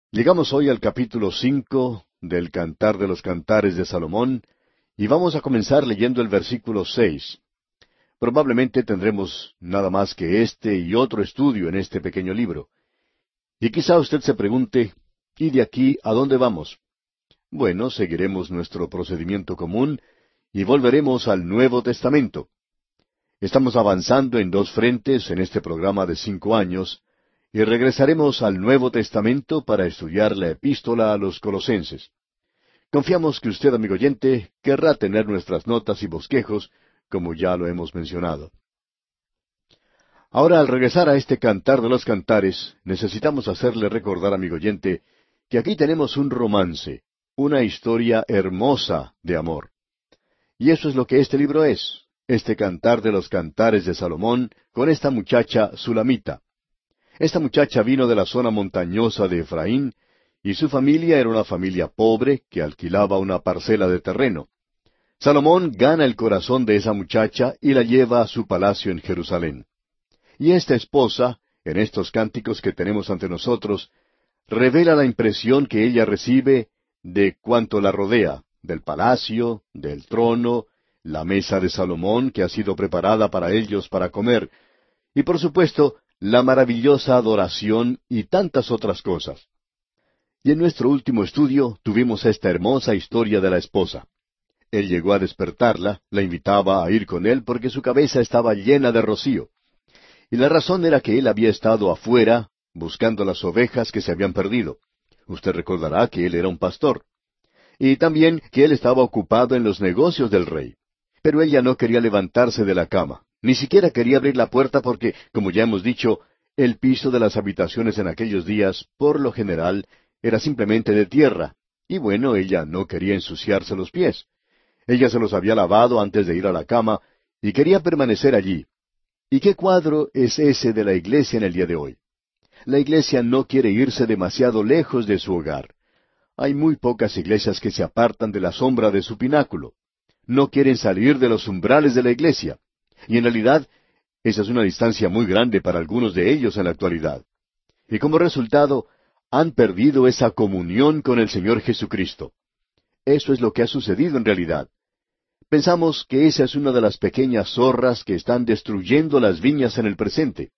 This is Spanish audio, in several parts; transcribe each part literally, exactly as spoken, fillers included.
Llegamos hoy al capítulo cinco del Cantar de los Cantares de Salomón y vamos a comenzar leyendo el versículo seis. Probablemente tendremos nada más que este y otro estudio en este pequeño libro. Y quizá usted se pregunte, ¿y de aquí a dónde vamos? Bueno, seguiremos nuestro procedimiento común y volveremos al Nuevo Testamento. Estamos avanzando en dos frentes en este programa de cinco años, y regresaremos al Nuevo Testamento para estudiar la epístola a los Colosenses. Confiamos que usted, amigo oyente, querrá tener nuestras notas y bosquejos, como ya lo hemos mencionado. Ahora, al regresar a este Cantar de los Cantares, necesitamos hacerle recordar, amigo oyente, que aquí tenemos un romance, una historia hermosa de amor. Y eso es lo que este libro es, este Cantar de los Cantares de Salomón, con esta muchacha Sulamita. Esta muchacha vino de la zona montañosa de Efraín, y su familia era una familia pobre que alquilaba una parcela de terreno. Salomón gana el corazón de esa muchacha y la lleva a su palacio en Jerusalén. Y esta esposa, en estos cánticos que tenemos ante nosotros, revela la impresión que ella recibe de cuanto la rodea, del palacio, del trono, la mesa de Salomón que ha sido preparada para ellos para comer, y por supuesto, la maravillosa adoración y tantas otras cosas. Y en nuestro último estudio tuvimos esta hermosa historia de la esposa. Él llegó a despertarla, la invitaba a ir con él porque su cabeza estaba llena de rocío. Y la razón era que él había estado afuera buscando las ovejas que se habían perdido. Usted recordará que él era un pastor. Y también que él estaba ocupado en los negocios del rey. Pero ella no quería levantarse de la cama. Ni siquiera quería abrir la puerta porque, como ya hemos dicho, el piso de las habitaciones en aquellos días, por lo general, era simplemente de tierra. Y bueno, ella no quería ensuciarse los pies. Ella se los había lavado antes de ir a la cama y quería permanecer allí. ¿Y qué cuadro es ese de la iglesia en el día de hoy? La iglesia no quiere irse demasiado lejos de su hogar. Hay muy pocas iglesias que se apartan de la sombra de su pináculo. No quieren salir de los umbrales de la iglesia. Y en realidad, esa es una distancia muy grande para algunos de ellos en la actualidad. Y como resultado, han perdido esa comunión con el Señor Jesucristo. Eso es lo que ha sucedido en realidad. Pensamos que esa es una de las pequeñas zorras que están destruyendo las viñas en el presente.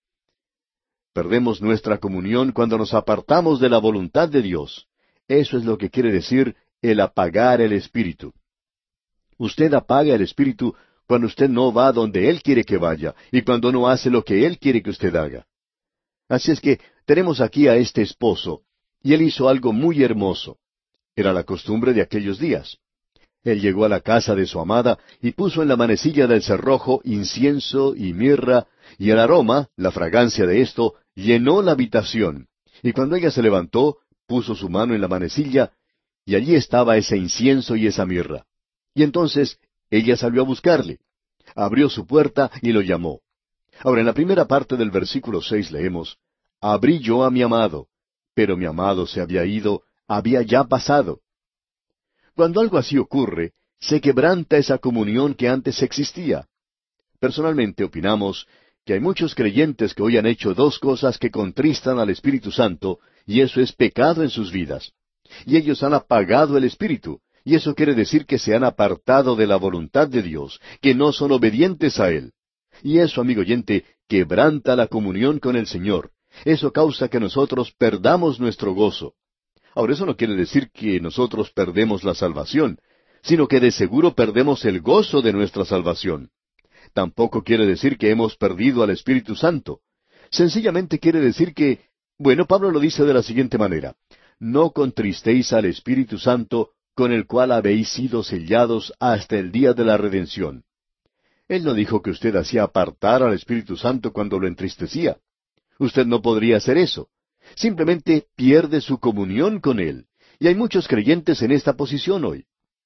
Perdemos nuestra comunión cuando nos apartamos de la voluntad de Dios. Eso es lo que quiere decir el apagar el espíritu. Usted apaga el espíritu cuando usted no va donde Él quiere que vaya, y cuando no hace lo que Él quiere que usted haga. Así es que tenemos aquí a este esposo, y él hizo algo muy hermoso. Era la costumbre de aquellos días. Él llegó a la casa de su amada y puso en la manecilla del cerrojo incienso y mirra, y el aroma, la fragancia de esto, llenó la habitación. Y cuando ella se levantó, puso su mano en la manecilla, y allí estaba ese incienso y esa mirra. Y entonces ella salió a buscarle. Abrió su puerta y lo llamó. Ahora, en la primera parte del versículo seis leemos, «Abrí yo a mi amado, pero mi amado se había ido, había ya pasado». Cuando algo así ocurre, se quebranta esa comunión que antes existía. Personalmente opinamos que hay muchos creyentes que hoy han hecho dos cosas que contristan al Espíritu Santo, y eso es pecado en sus vidas. Y ellos han apagado el Espíritu. Y eso quiere decir que se han apartado de la voluntad de Dios, que no son obedientes a Él. Y eso, amigo oyente, quebranta la comunión con el Señor. Eso causa que nosotros perdamos nuestro gozo. Ahora, eso no quiere decir que nosotros perdemos la salvación, sino que de seguro perdemos el gozo de nuestra salvación. Tampoco quiere decir que hemos perdido al Espíritu Santo. Sencillamente quiere decir que, bueno, Pablo lo dice de la siguiente manera, «No contristéis al Espíritu Santo, con el cual habéis sido sellados hasta el día de la redención». Él no dijo que usted hacía apartar al Espíritu Santo cuando lo entristecía. Usted no podría hacer eso. Simplemente pierde su comunión con Él. Y hay muchos creyentes en esta posición hoy.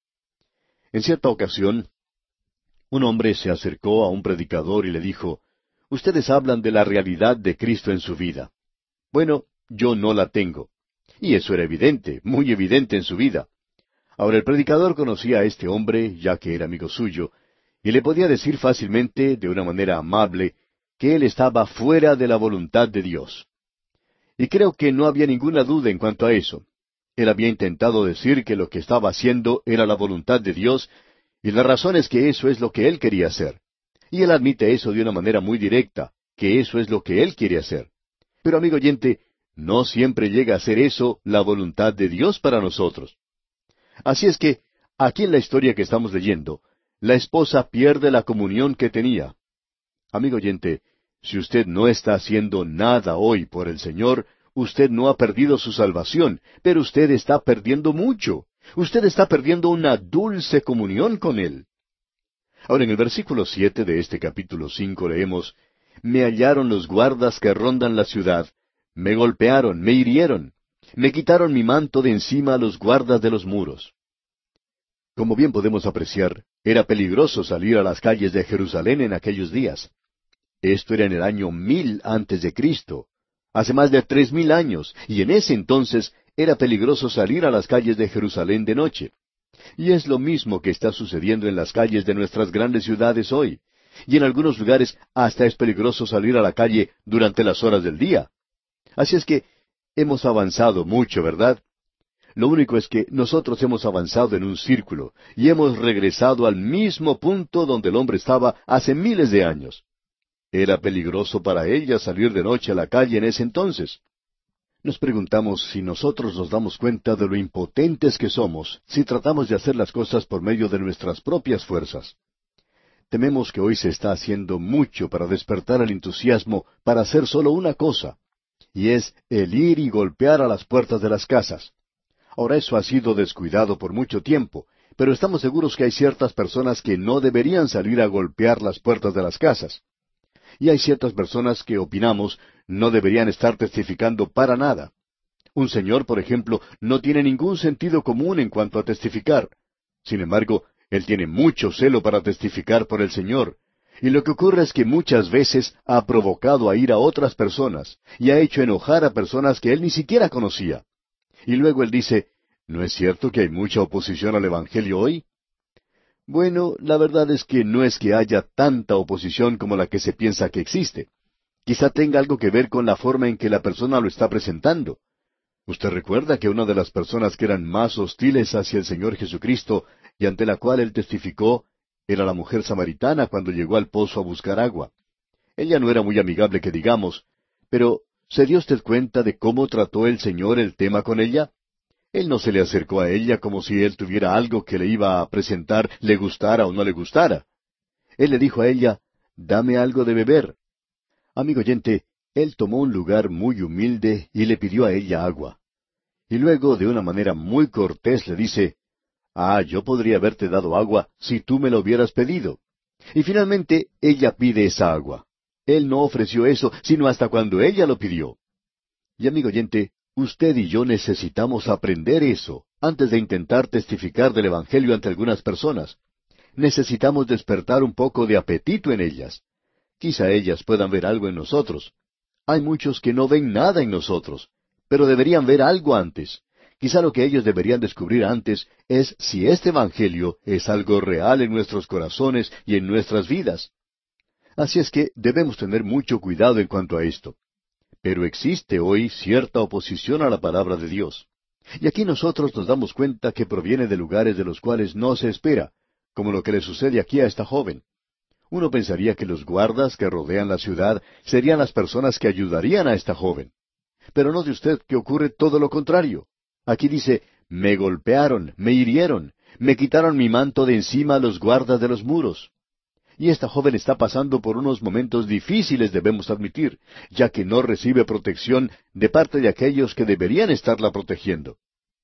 En cierta ocasión, un hombre se acercó a un predicador y le dijo, «Ustedes hablan de la realidad de Cristo en su vida. Bueno, yo no la tengo». Y eso era evidente, muy evidente en su vida. Ahora, el predicador conocía a este hombre, ya que era amigo suyo, y le podía decir fácilmente, de una manera amable, que él estaba fuera de la voluntad de Dios. Y creo que no había ninguna duda en cuanto a eso. Él había intentado decir que lo que estaba haciendo era la voluntad de Dios, y la razón es que eso es lo que él quería hacer. Y él admite eso de una manera muy directa, que eso es lo que él quiere hacer. Pero amigo oyente, no siempre llega a ser eso la voluntad de Dios para nosotros. Así es que, aquí en la historia que estamos leyendo, la esposa pierde la comunión que tenía. Amigo oyente, si usted no está haciendo nada hoy por el Señor, usted no ha perdido su salvación, pero usted está perdiendo mucho. Usted está perdiendo una dulce comunión con Él. Ahora en el versículo siete de este capítulo cinco leemos, Me hallaron los guardas que rondan la ciudad, me golpearon, me hirieron, me quitaron mi manto de encima los guardas de los muros. Como bien podemos apreciar, era peligroso salir a las calles de Jerusalén en aquellos días. Esto era en el año mil antes de Cristo, hace más de tres mil años, y en ese entonces era peligroso salir a las calles de Jerusalén de noche. Y es lo mismo que está sucediendo en las calles de nuestras grandes ciudades hoy. Y en algunos lugares hasta es peligroso salir a la calle durante las horas del día. Así es que hemos avanzado mucho, ¿verdad? Lo único es que nosotros hemos avanzado en un círculo y hemos regresado al mismo punto donde el hombre estaba hace miles de años. Era peligroso para ella salir de noche a la calle en ese entonces. Nos preguntamos si nosotros nos damos cuenta de lo impotentes que somos si tratamos de hacer las cosas por medio de nuestras propias fuerzas. Tememos que hoy se está haciendo mucho para despertar el entusiasmo para hacer solo una cosa, y es el ir y golpear a las puertas de las casas. Ahora eso ha sido descuidado por mucho tiempo, pero estamos seguros que hay ciertas personas que no deberían salir a golpear las puertas de las casas. Y hay ciertas personas que opinamos no deberían estar testificando para nada. Un señor, por ejemplo, no tiene ningún sentido común en cuanto a testificar. Sin embargo, él tiene mucho celo para testificar por el Señor. Y lo que ocurre es que muchas veces ha provocado a ir a otras personas y ha hecho enojar a personas que él ni siquiera conocía. Y luego él dice, ¿no es cierto que hay mucha oposición al Evangelio hoy? Bueno, la verdad es que no es que haya tanta oposición como la que se piensa que existe. Quizá tenga algo que ver con la forma en que la persona lo está presentando. Usted recuerda que una de las personas que eran más hostiles hacia el Señor Jesucristo y ante la cual él testificó era la mujer samaritana cuando llegó al pozo a buscar agua. Ella no era muy amigable que digamos, pero ¿se dio usted cuenta de cómo trató el Señor el tema con ella? Él no se le acercó a ella como si él tuviera algo que le iba a presentar, le gustara o no le gustara. Él le dijo a ella, «Dame algo de beber». Amigo oyente, él tomó un lugar muy humilde y le pidió a ella agua. Y luego, de una manera muy cortés, le dice, «Ah, yo podría haberte dado agua si tú me lo hubieras pedido». Y finalmente, ella pide esa agua. Él no ofreció eso, sino hasta cuando ella lo pidió. Y amigo oyente, usted y yo necesitamos aprender eso antes de intentar testificar del Evangelio ante algunas personas. Necesitamos despertar un poco de apetito en ellas. Quizá ellas puedan ver algo en nosotros. Hay muchos que no ven nada en nosotros, pero deberían ver algo antes. Quizá lo que ellos deberían descubrir antes es si este Evangelio es algo real en nuestros corazones y en nuestras vidas. Así es que debemos tener mucho cuidado en cuanto a esto. Pero existe hoy cierta oposición a la palabra de Dios. Y aquí nosotros nos damos cuenta que proviene de lugares de los cuales no se espera, como lo que le sucede aquí a esta joven. Uno pensaría que los guardas que rodean la ciudad serían las personas que ayudarían a esta joven. Pero note usted que ocurre todo lo contrario. Aquí dice, me golpearon, me hirieron, me quitaron mi manto de encima los guardas de los muros. Y esta joven está pasando por unos momentos difíciles, debemos admitir, ya que no recibe protección de parte de aquellos que deberían estarla protegiendo.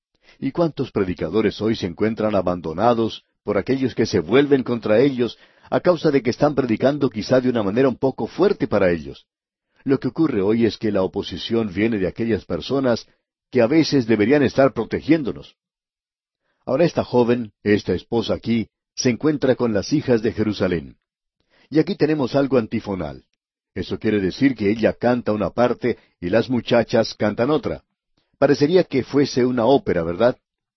¿Y cuántos predicadores hoy se encuentran abandonados por aquellos que se vuelven contra ellos a causa de que están predicando quizá de una manera un poco fuerte para ellos? Lo que ocurre hoy es que la oposición viene de aquellas personas que a veces deberían estar protegiéndonos. Ahora esta joven, esta esposa aquí, se encuentra con las hijas de Jerusalén. Y aquí tenemos algo antifonal. Eso quiere decir que ella canta una parte y las muchachas cantan otra. Parecería que fuese una ópera, ¿verdad?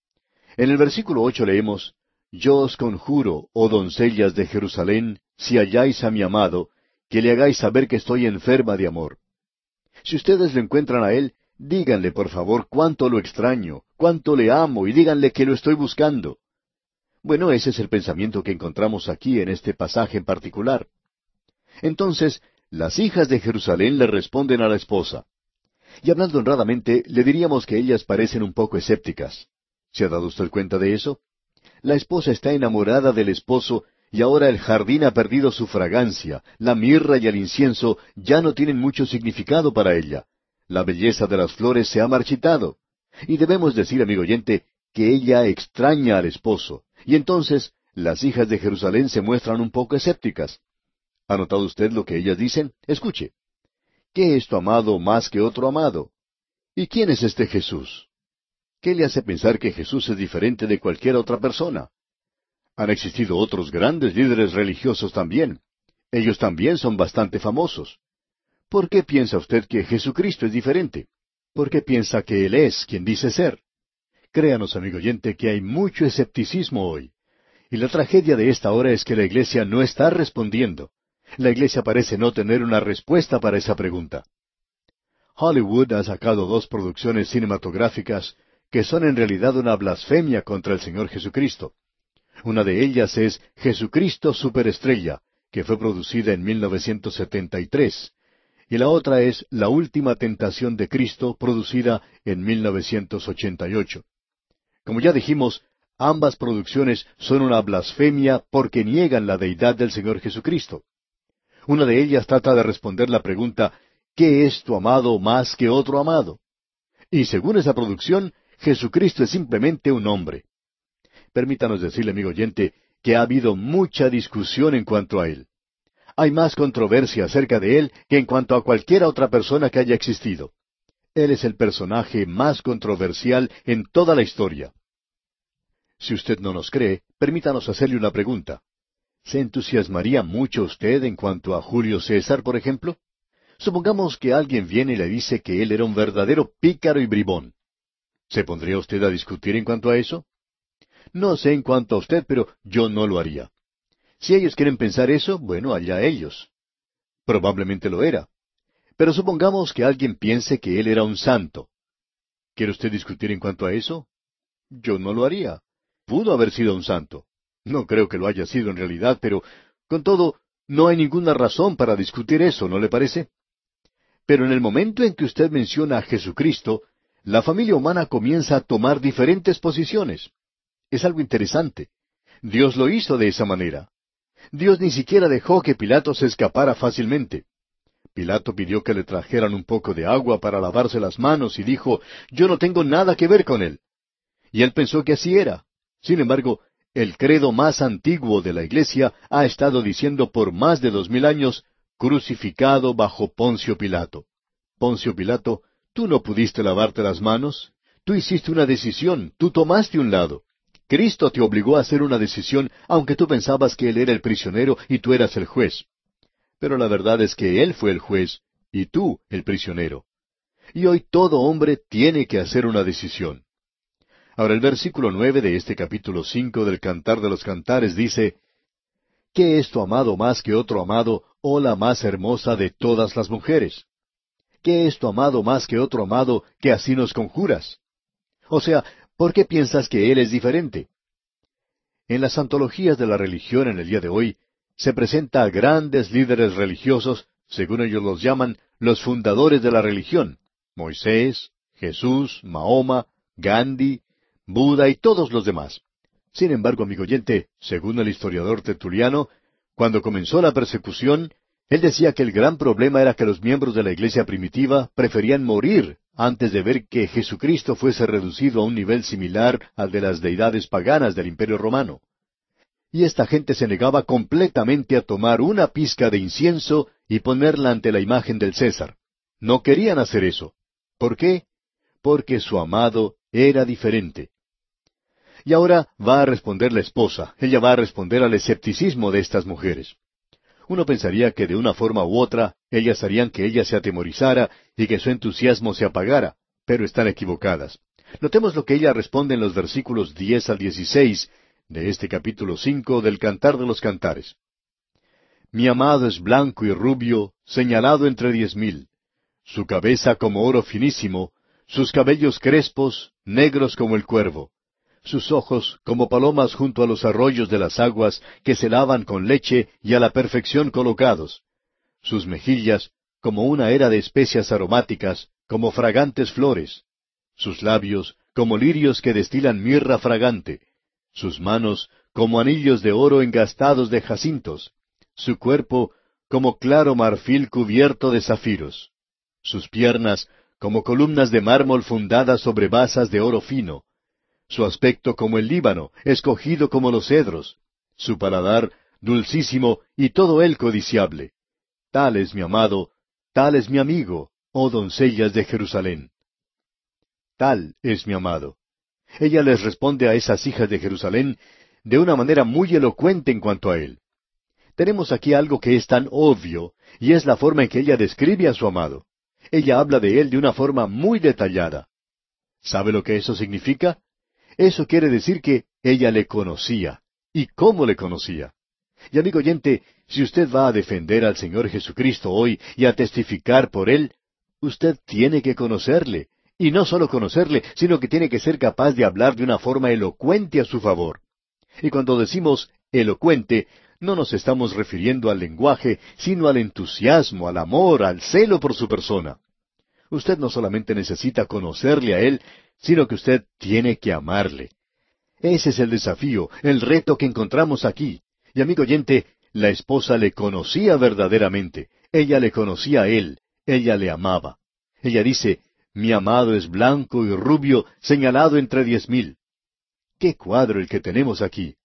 En el versículo ocho leemos, Yo os conjuro, oh doncellas de Jerusalén, si halláis a mi amado, que le hagáis saber que estoy enferma de amor. Si ustedes lo encuentran a él, díganle por favor cuánto lo extraño, cuánto le amo, y díganle que lo estoy buscando. Bueno, ese es el pensamiento que encontramos aquí en este pasaje en particular. Entonces, las hijas de Jerusalén le responden a la esposa. Y hablando honradamente, le diríamos que ellas parecen un poco escépticas. ¿Se ha dado usted cuenta de eso? La esposa está enamorada del esposo y ahora el jardín ha perdido su fragancia, la mirra y el incienso ya no tienen mucho significado para ella. La belleza de las flores se ha marchitado. Y debemos decir, amigo oyente, que ella extraña al esposo. Y entonces las hijas de Jerusalén se muestran un poco escépticas. ¿Ha notado usted lo que ellas dicen? Escuche. ¿Qué es tu amado más que otro amado? ¿Y quién es este Jesús? ¿Qué le hace pensar que Jesús es diferente de cualquier otra persona? Han existido otros grandes líderes religiosos también. Ellos también son bastante famosos. ¿Por qué piensa usted que Jesucristo es diferente? ¿Por qué piensa que Él es quien dice ser? Créanos, amigo oyente, que hay mucho escepticismo hoy. Y la tragedia de esta hora es que la iglesia no está respondiendo. La iglesia parece no tener una respuesta para esa pregunta. Hollywood ha sacado dos producciones cinematográficas que son en realidad una blasfemia contra el Señor Jesucristo. Una de ellas es Jesucristo Superestrella, que fue producida en mil novecientos setenta y tres, y la otra es La Última Tentación de Cristo, producida en mil novecientos ochenta y ocho. Como ya dijimos, ambas producciones son una blasfemia porque niegan la deidad del Señor Jesucristo. Una de ellas trata de responder la pregunta, ¿qué es tu amado más que otro amado? Y según esa producción, Jesucristo es simplemente un hombre. Permítanos decirle, amigo oyente, que ha habido mucha discusión en cuanto a él. Hay más controversia acerca de él que en cuanto a cualquier otra persona que haya existido. Él es el personaje más controversial en toda la historia. Si usted no nos cree, permítanos hacerle una pregunta. ¿Se entusiasmaría mucho usted en cuanto a Julio César, por ejemplo? Supongamos que alguien viene y le dice que él era un verdadero pícaro y bribón. ¿Se pondría usted a discutir en cuanto a eso? No sé en cuanto a usted, pero yo no lo haría. Si ellos quieren pensar eso, bueno, allá ellos. Probablemente lo era. Pero supongamos que alguien piense que él era un santo. ¿Quiere usted discutir en cuanto a eso? Yo no lo haría. Pudo haber sido un santo. No creo que lo haya sido en realidad, pero con todo, no hay ninguna razón para discutir eso, ¿no le parece? Pero en el momento en que usted menciona a Jesucristo, la familia humana comienza a tomar diferentes posiciones. Es algo interesante. Dios lo hizo de esa manera. Dios ni siquiera dejó que Pilato se escapara fácilmente. Pilato pidió que le trajeran un poco de agua para lavarse las manos y dijo, yo no tengo nada que ver con él. Y él pensó que así era. Sin embargo, el credo más antiguo de la Iglesia ha estado diciendo por más de dos mil años, crucificado bajo Poncio Pilato. Poncio Pilato, tú no pudiste lavarte las manos. Tú hiciste una decisión, tú tomaste un lado. Cristo te obligó a hacer una decisión, aunque tú pensabas que Él era el prisionero y tú eras el juez. Pero la verdad es que Él fue el juez y tú el prisionero. Y hoy todo hombre tiene que hacer una decisión. Ahora el versículo nueve de este capítulo cinco del Cantar de los Cantares dice, ¿qué es tu amado más que otro amado, oh la más hermosa de todas las mujeres? ¿Qué es tu amado más que otro amado, que así nos conjuras? O sea, ¿por qué piensas que Él es diferente? En las antologías de la religión en el día de hoy, se presenta a grandes líderes religiosos, según ellos los llaman, los fundadores de la religión, Moisés, Jesús, Mahoma, Gandhi, Buda y todos los demás. Sin embargo, amigo oyente, según el historiador Tertuliano, cuando comenzó la persecución, él decía que el gran problema era que los miembros de la iglesia primitiva preferían morir antes de ver que Jesucristo fuese reducido a un nivel similar al de las deidades paganas del Imperio Romano. Y esta gente se negaba completamente a tomar una pizca de incienso y ponerla ante la imagen del César. No querían hacer eso. ¿Por qué? Porque su amado era diferente. Y ahora va a responder la esposa. Ella va a responder al escepticismo de estas mujeres. Uno pensaría que de una forma u otra ellas harían que ella se atemorizara y que su entusiasmo se apagara, pero están equivocadas. Notemos lo que ella responde en los versículos diez al dieciséis de este capítulo cinco del Cantar de los Cantares. Mi amado es blanco y rubio, señalado entre diez mil. Su cabeza como oro finísimo, sus cabellos crespos, negros como el cuervo, sus ojos como palomas junto a los arroyos de las aguas que se lavan con leche y a la perfección colocados, sus mejillas como una era de especias aromáticas, como fragantes flores, sus labios como lirios que destilan mirra fragante, sus manos como anillos de oro engastados de jacintos, su cuerpo como claro marfil cubierto de zafiros, sus piernas como columnas de mármol fundadas sobre basas de oro fino, su aspecto como el Líbano, escogido como los cedros, su paladar dulcísimo y todo él codiciable. Tal es mi amado, tal es mi amigo, oh doncellas de Jerusalén. Tal es mi amado. Ella les responde a esas hijas de Jerusalén de una manera muy elocuente en cuanto a él. Tenemos aquí algo que es tan obvio, y es la forma en que ella describe a su amado. Ella habla de él de una forma muy detallada. ¿Sabe lo que eso significa? Eso quiere decir que ella le conocía. ¿Y cómo le conocía? Y amigo oyente, si usted va a defender al Señor Jesucristo hoy y a testificar por Él, usted tiene que conocerle. Y no solo conocerle, sino que tiene que ser capaz de hablar de una forma elocuente a su favor. Y cuando decimos elocuente, no nos estamos refiriendo al lenguaje, sino al entusiasmo, al amor, al celo por su persona. Usted no solamente necesita conocerle a Él, sino que usted tiene que amarle. Ese es el desafío, el reto que encontramos aquí. Y amigo oyente, la esposa le conocía verdaderamente. Ella le conocía a él. Ella le amaba. Ella dice, mi amado es blanco y rubio, señalado entre diez mil. ¡Qué cuadro el que tenemos aquí!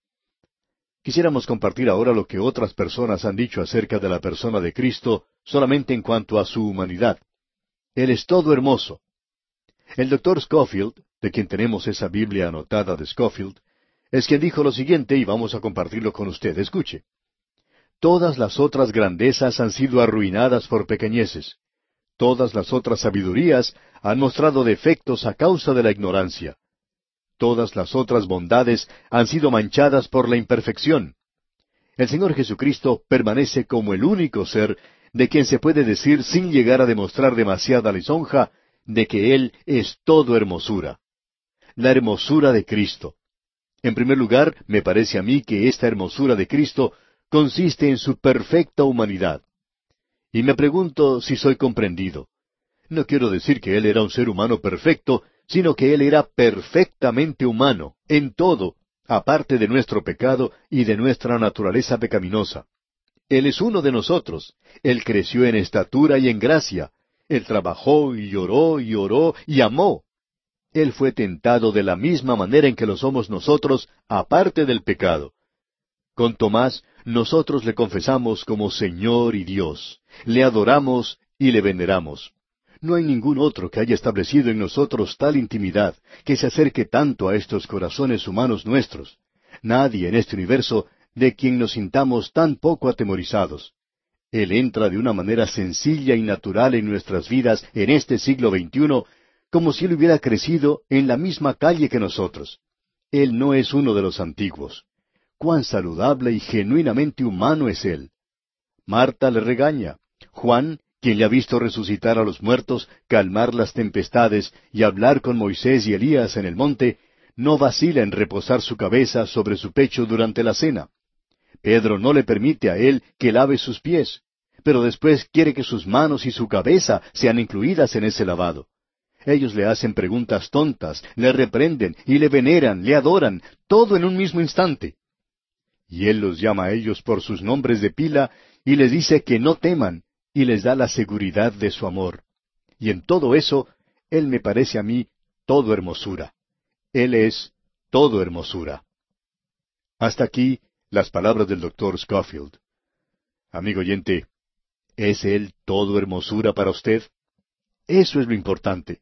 Quisiéramos compartir ahora lo que otras personas han dicho acerca de la persona de Cristo, solamente en cuanto a su humanidad. Él es todo hermoso. El doctor Scofield, de quien tenemos esa Biblia anotada de Scofield, es quien dijo lo siguiente, y vamos a compartirlo con usted. Escuche. Todas las otras grandezas han sido arruinadas por pequeñeces. Todas las otras sabidurías han mostrado defectos a causa de la ignorancia. Todas las otras bondades han sido manchadas por la imperfección. El Señor Jesucristo permanece como el único ser de quien se puede decir sin llegar a demostrar demasiada lisonja, de que Él es todo hermosura. La hermosura de Cristo. En primer lugar, me parece a mí que esta hermosura de Cristo consiste en su perfecta humanidad. Y me pregunto si soy comprendido. No quiero decir que Él era un ser humano perfecto, sino que Él era perfectamente humano, en todo, aparte de nuestro pecado y de nuestra naturaleza pecaminosa. Él es uno de nosotros. Él creció en estatura y en gracia. Él trabajó y lloró y oró y amó. Él fue tentado de la misma manera en que lo somos nosotros, aparte del pecado. Con Tomás, nosotros le confesamos como Señor y Dios. Le adoramos y le veneramos. No hay ningún otro que haya establecido en nosotros tal intimidad, que se acerque tanto a estos corazones humanos nuestros. Nadie en este universo de quien nos sintamos tan poco atemorizados. Él entra de una manera sencilla y natural en nuestras vidas en este siglo veintiuno, como si Él hubiera crecido en la misma calle que nosotros. Él no es uno de los antiguos. Cuán saludable y genuinamente humano es Él. Marta le regaña. Juan, quien le ha visto resucitar a los muertos, calmar las tempestades y hablar con Moisés y Elías en el monte, no vacila en reposar su cabeza sobre su pecho durante la cena. Pedro no le permite a él que lave sus pies, pero después quiere que sus manos y su cabeza sean incluidas en ese lavado. Ellos le hacen preguntas tontas, le reprenden y le veneran, le adoran, todo en un mismo instante. Y Él los llama a ellos por sus nombres de pila y les dice que no teman y les da la seguridad de su amor. Y en todo eso, Él me parece a mí todo hermosura. Él es todo hermosura. Hasta aquí las palabras del doctor Scofield. Amigo oyente, ¿es Él todo hermosura para usted? Eso es lo importante.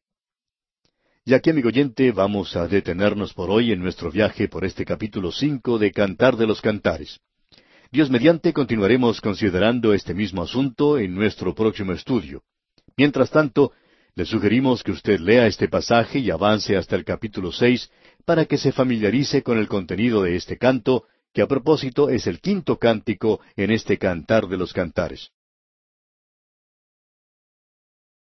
Y aquí, amigo oyente, vamos a detenernos por hoy en nuestro viaje por este capítulo cinco de Cantar de los Cantares. Dios mediante continuaremos considerando este mismo asunto en nuestro próximo estudio. Mientras tanto, le sugerimos que usted lea este pasaje y avance hasta el capítulo seis para que se familiarice con el contenido de este canto, que a propósito es el quinto cántico en este Cantar de los Cantares.